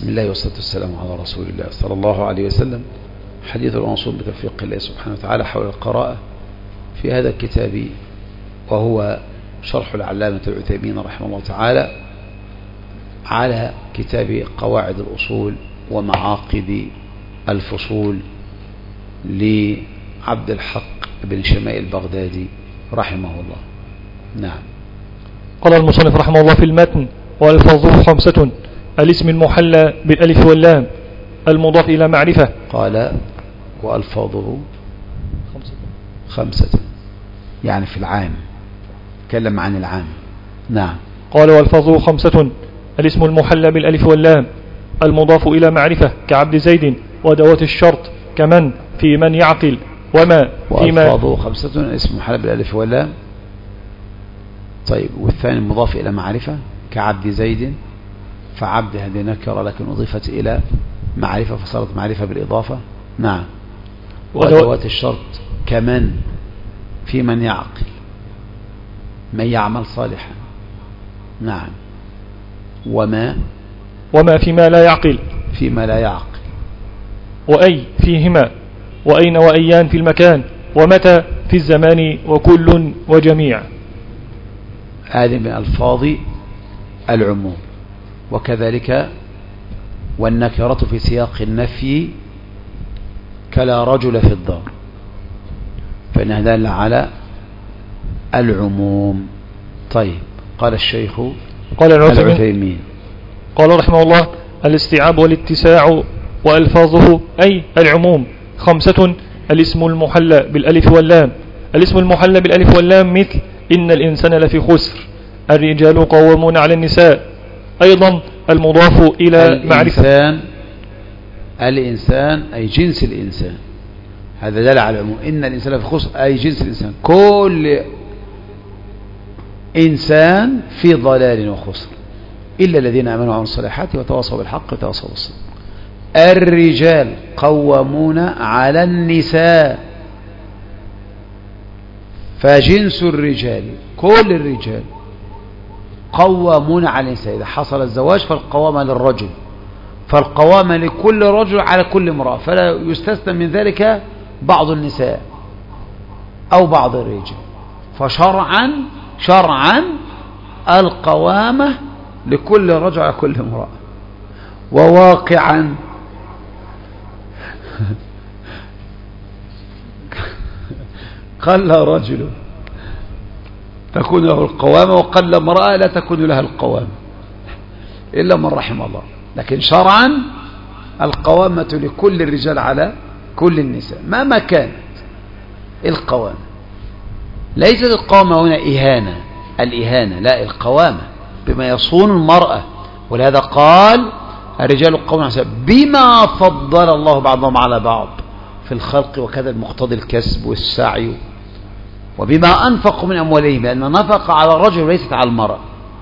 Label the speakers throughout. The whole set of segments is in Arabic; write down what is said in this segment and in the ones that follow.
Speaker 1: بسم الله والصلاة والسلام على رسول الله صلى الله عليه وسلم. حديث الموصول بتوفيق الله سبحانه وتعالى حول القراءة في هذا الكتاب، وهو شرح العلامة العثيمين رحمه الله تعالى على كتاب قواعد الأصول ومعاقد الفصول لعبد الحق بن شمائل البغدادي رحمه الله. نعم.
Speaker 2: قال المصنف رحمه الله في المتن: والفاظه 5: الاسم المحلى بالالف واللام المضاف الى معرفة.
Speaker 1: قال والفاظه 5 يعني في العام، تكلم عن العام. نعم.
Speaker 2: قال والفاظه 5: الاسم المحلى بالالف واللام المضاف الى معرفة كعبد زيد، ودوات الشرط كمن في من يعقل، وما فيما.
Speaker 1: والفاظه 5: الاسم المحلى بالالف واللام. طيب، والثاني المضاف الى معرفة كعبد زيد، فعبد هذه نكرة لكن أضيفت إلى معرفة فصارت معرفة بالإضافة. نعم. وأدوات الشرط كمن في من يعقل، من يعمل صالحا. نعم. وما
Speaker 2: فيما لا يعقل،
Speaker 1: فيما لا يعقل.
Speaker 2: وأي فيهما، وأين وأيان في المكان، ومتى في الزمان، وكل وجميع.
Speaker 1: هذه من ألفاظ العموم. وكذلك والنكرة في سياق النفي كلا رجل في الدار، فإنها دالة على العموم. طيب، قال الشيخ العثيمين
Speaker 2: قال رحمه الله: الاستيعاب والاتساع وألفاظه أي العموم 5: الاسم المحلى بالألف واللام. الاسم المحلى بالألف واللام مثل إن الإنسان لفي خسر، الرجال قوامون على النساء. أيضا المضاف إلى معرفة.
Speaker 1: الإنسان أي جنس الإنسان، هذا دل على العموم. إن الإنسان في خسر أي جنس الإنسان، كل إنسان في ضلال وخسر إلا الذين آمنوا وعملوا الصالحات وتواصوا بالحق وتواصوا بالصبر. الرجال قوامون على النساء، فجنس الرجال كل الرجال قوامون على النساء. إذا حصل الزواج فالقوامة للرجل، فالقوامة لكل رجل على كل امرأة، فلا يستثنى من ذلك بعض النساء أو بعض الرجال. فشرعا القوامة لكل رجل على كل امرأة. وواقعا قل رجل تكون له القوامة، وقل امرأة لا تكون لها القوامة إلا من رحم الله. لكن شرعا القوامة لكل الرجال على كل النساء مهما كانت القوامة. ليست القوامة هنا الإهانة، لا، القوامة بما يصون المرأة. ولهذا قال الرجال قوامون على النساء بما فضل الله بعضهم على بعض في الخلق، وكذا المقتضي الكسب والسعي، وبما أنفقوا من أموالهم، لأن نفق على الرجل وليست على المرأة،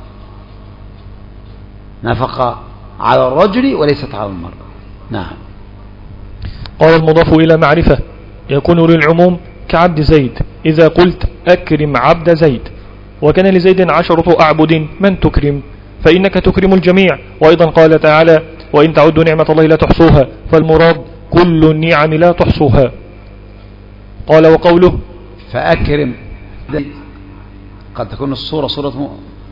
Speaker 1: نفق على الرجل وليست على المرأة. نعم.
Speaker 2: قال المضاف إلى معرفة يكون للعموم كعبد زيد، إذا قلت أكرم عبد زيد، وكان لزيد 10 أعبد من تكرم، فإنك تكرم الجميع. وأيضا قال تعالى: وإن تعدوا نعمة الله لا تحصوها، فالمراد كل النعم لا تحصوها. قال وقوله
Speaker 1: فأكرم قد تكون الصورة صورة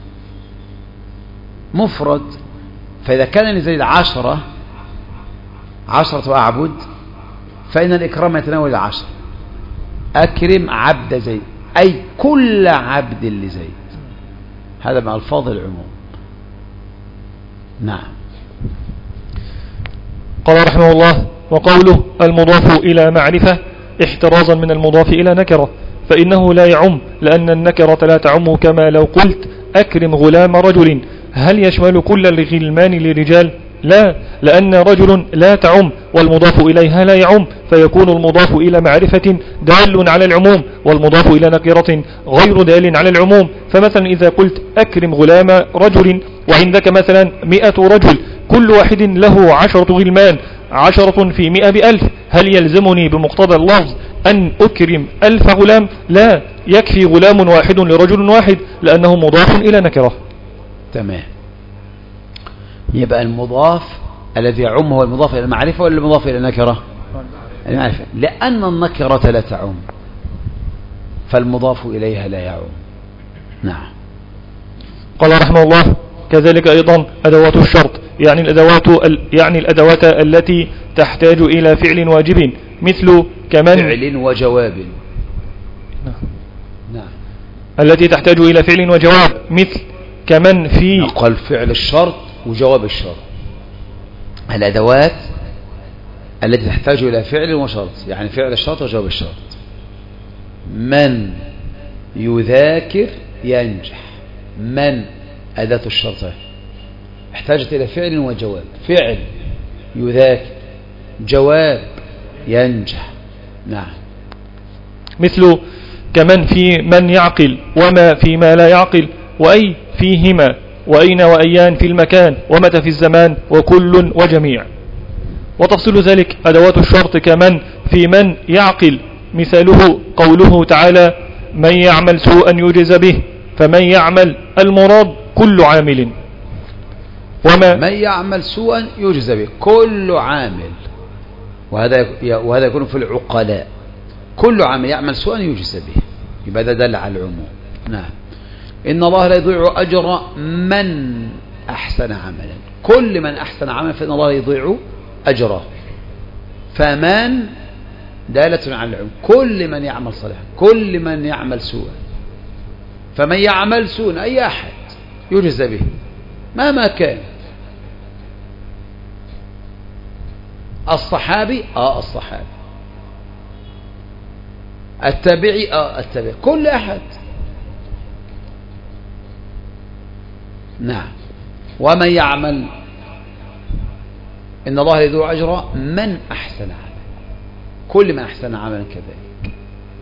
Speaker 1: مفرد، فإذا كان لزيد 10 أعبد فإن الإكرام يتناول 10. أكرم عبد زيد أي كل عبد لزيد، هذا من ألفاظ العموم. نعم.
Speaker 2: قال رحمه الله: وقوله المضاف إلى معرفة احترازا من المضاف إلى نكرة، فإنه لا يعم، لأن النكرة لا تعم. كما لو قلت أكرم غلام رجل، هل يشمل كل الغلمان لرجال؟ لا، لأن رجل لا تعم والمضاف إليها لا يعم، فيكون المضاف إلى معرفة دال على العموم، والمضاف إلى نكرة غير دال على العموم. فمثلا إذا قلت أكرم غلام رجل، وعندك مثلا 100 رجل، كل واحد له 10 غلمان، 10 في 100 ب1000، هل يلزمني بمقتضى اللفظ أن أكرم 1000 غلام؟ لا، يكفي غلام واحد لرجل واحد، لأنه مضاف إلى نكرة.
Speaker 1: تمام. يبقى المضاف الذي يعم هو المضاف إلى المعرفة ولا المضاف إلى النكرة؟ المعرفة، لأن النكرة لا تعم فالمضاف إليها لا يعم. نعم.
Speaker 2: قال رحمه الله: كذلك أيضا أدوات الشرط، يعني الأدوات التي تحتاج إلى فعل واجب، مثل كمن
Speaker 1: فعل وجواب. نعم.
Speaker 2: التي تحتاج إلى فعل وجواب، مثل كمن في
Speaker 1: نقل فعل الشرط وجواب الشرط. الأدوات التي تحتاج إلى فعل وشرط، يعني فعل الشرط وجواب الشرط. من يذاكر ينجح، من أداة الشرط احتاجت إلى فعل وجواب. فعل يذاكر، جواب ينجح. نعم.
Speaker 2: مثل كمن في من يعقل، وما في ما لا يعقل، وأي فيهما، وأين وأيان في المكان، ومتى في الزمان، وكل وجميع. وتفصيل ذلك أدوات الشرط كمن في من يعقل، مثاله قوله تعالى: من يعمل سوءا يجز به، فمن يعمل المراد كل عامل. وما
Speaker 1: من يعمل سوءا يجز به كل عامل، وهذا يكون في العقلاء. كل عامل يعمل سوءا يجز به، يبقى ده دل على العموم. نعم. إن الله لا يضيع أجر من أحسن عملا، كل من أحسن عملا فإن الله يضيع أجره. فمن دالة على العموم، كل من يعمل صالحا، كل من يعمل سوءا. فمن يعمل سوءا أي أحد يجز به مهما كان. الصحابي الصحابي، التابعي التابعي، كل أحد. نعم. ومن يعمل إن الله يضيع أجر من أحسن عملا، كل من أحسن عملا كذلك،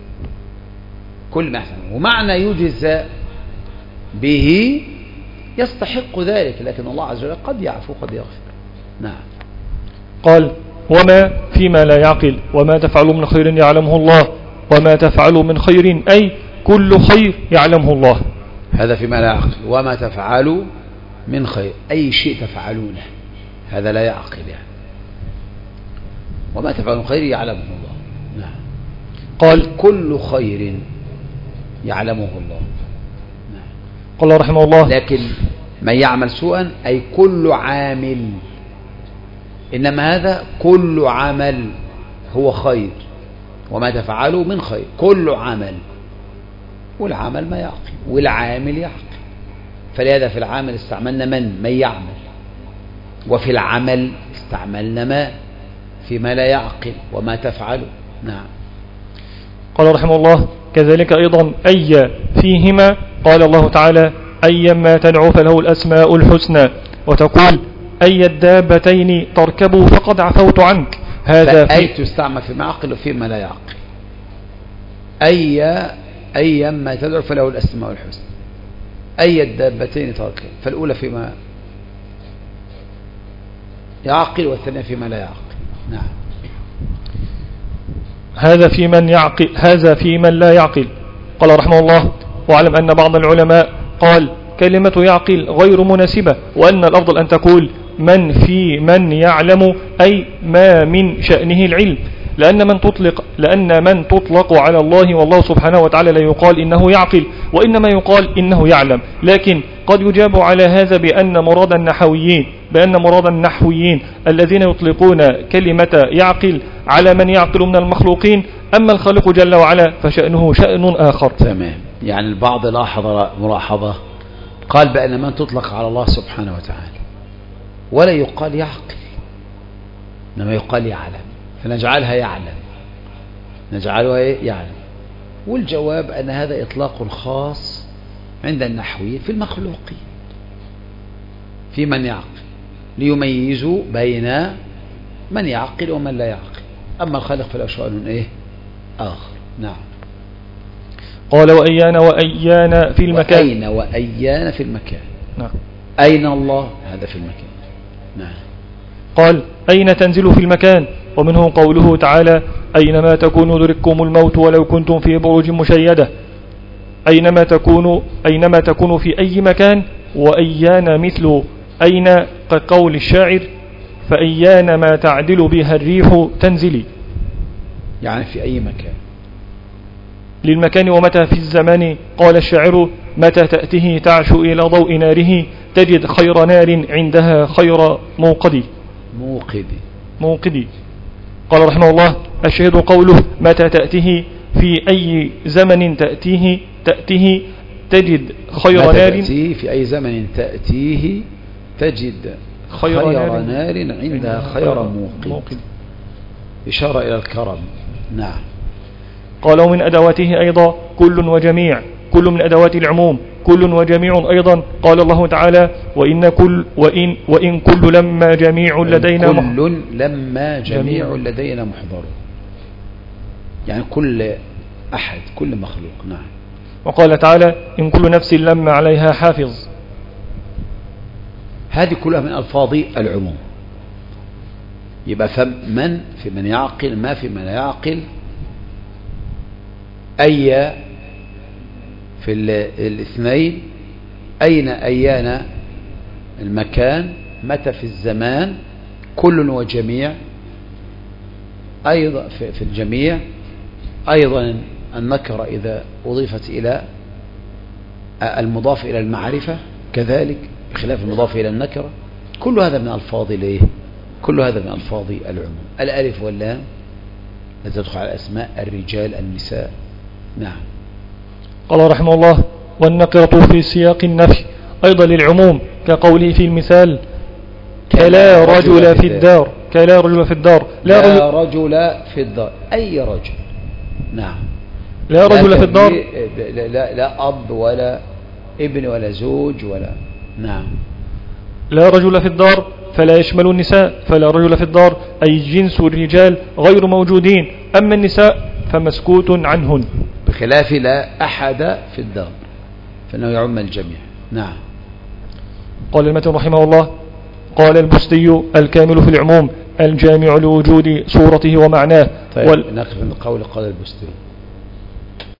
Speaker 1: كل ما أحسن. ومعنى يجزى به يستحق ذلك، لكن الله عز وجل قد يعفو قد يغفر. نعم.
Speaker 2: قال: وما فيما لا يعقل، وما تفعل من خير يعلمه الله، وما تفعل من خير أي كل خير يعلمه الله.
Speaker 1: هذا فيما لا يعقل. وما تفعل من خير أي شيء تفعلونه، هذا لا يعقل يعني. وما تفعل من خير يعلمه الله. نعم. قال كل خير يعلمه الله. نعم.
Speaker 2: قال رحمه الله:
Speaker 1: لكن من يعمل سوءا أي كل عامل، إنما هذا كل عمل هو خير. وما تفعلوا من خير كل عمل، والعمل ما يعقل والعامل يعقل. فلهذا في العامل استعملنا من يعمل، وفي العمل استعملنا ما فيما لا يعقل وما تفعلوا. نعم.
Speaker 2: قال رحمه الله: كذلك أيضا أي فيهما، قال الله تعالى: أيما تدعو فله الأسماء الحسنى، وتقول: أي الدابتين تركبوا فقد عفوت عنك. هذا
Speaker 1: فأي تستعمل فيما يعقل وفيما لا يعقل. أيما تدعو فله الأسماء الحسنى، أي الدابتين تركب، فالأولى فيما يعقل والثانية فيما لا يعقل. نعم.
Speaker 2: هذا في من لا يعقل. قال رحمه الله: واعلم أن بعض العلماء قال كلمة يعقل غير مناسبة، وأن الأفضل أن تقول من في من يعلم، أي ما من شأنه العلم، لأن من تطلق على الله والله سبحانه وتعالى لا يقال إنه يعقل، وإنما يقال إنه يعلم. لكن قد يجاب على هذا بأن مراد النحويين الذين يطلقون كلمة يعقل على من يعقل من المخلوقين، أما الخالق جل وعلا فشأنه شأن آخر.
Speaker 1: تمام. يعني البعض لاحظ ملاحظة، قال بأن من تطلق على الله سبحانه وتعالى ولا يقال يعقل، إنما يقال يعلم، فنجعلها يعلم. والجواب أن هذا إطلاق خاص عند النحويين في المخلوقين، في من يعقل، ليميزوا بين من يعقل ومن لا يعقل. أما الخالق فله شأن آخر. نعم.
Speaker 2: قال: وأيان في المكان.
Speaker 1: وأيان في المكان.
Speaker 2: نعم.
Speaker 1: أين الله؟ هذا في المكان. نعم.
Speaker 2: قال: أين تنزل في المكان، ومنه قوله تعالى: أينما تكونوا يدرككم الموت ولو كنتم في بروج مشيدة. أينما تكونوا في أي مكان. وأيان مثل أين كقول الشاعر: فإيان ما تعدل بها الريح تنزلي.
Speaker 1: يعني في أي مكان.
Speaker 2: للمكان ومتى في الزمان قال الشاعر متى تأته تعشو إلى ضوء ناره تجد خير نار عندها خير موقدي. قال رحمه الله الشهيد قوله متى تأته في أي زمن تأتيه تجد خير نار
Speaker 1: تأتيه في أي زمن تأتيه تجد خير نار عندها خير موقد. إشارة إلى الكرم. نعم.
Speaker 2: قال ومن أدواته أيضا كل وجميع، كل من أدوات العموم، كل وجميع أيضا. قال الله تعالى وإن كل لما جميع
Speaker 1: لدينا محضر. يعني كل أحد، كل مخلوق. نعم.
Speaker 2: وقال تعالى إن كل نفس لما عليها حافظ.
Speaker 1: هذه كلها من ألفاظ العموم. يبقى فمن في من يعقل، ما في من يعقل، أي في الاثنين، أيان المكان، متى في الزمان، كل وجميع أيضا في الجميع. أيضا النكرة إذا أضيفت إلى المضاف إلى المعرفة كذلك بخلاف المضاف إلى النكرة. كل هذا من ألفاظ كل هذا من ألفاظ العموم. الألف واللام تدخل على أسماء الرجال النساء. نعم.
Speaker 2: قال رحمه الله والنكرة في سياق النفي أيضا للعموم كقوله في المثال كلا رجل في الدار. لا رجل في الدار
Speaker 1: أي رجل. نعم.
Speaker 2: لا رجل في الدار
Speaker 1: لا أب ولا ابن ولا زوج ولا. نعم.
Speaker 2: لا رجل في الدار فلا يشمل النساء، فلا رجل في الدار أي جنس الرجال غير موجودين، أما النساء فمسكوت عنهن،
Speaker 1: بخلاف لا أحد في الدار فإنه يعم الجميع. نعم.
Speaker 2: قال المتن رحمه الله قال البستي الكامل في العموم الجامع لوجود صورته ومعناه.
Speaker 1: طيب نقف من قول البستي.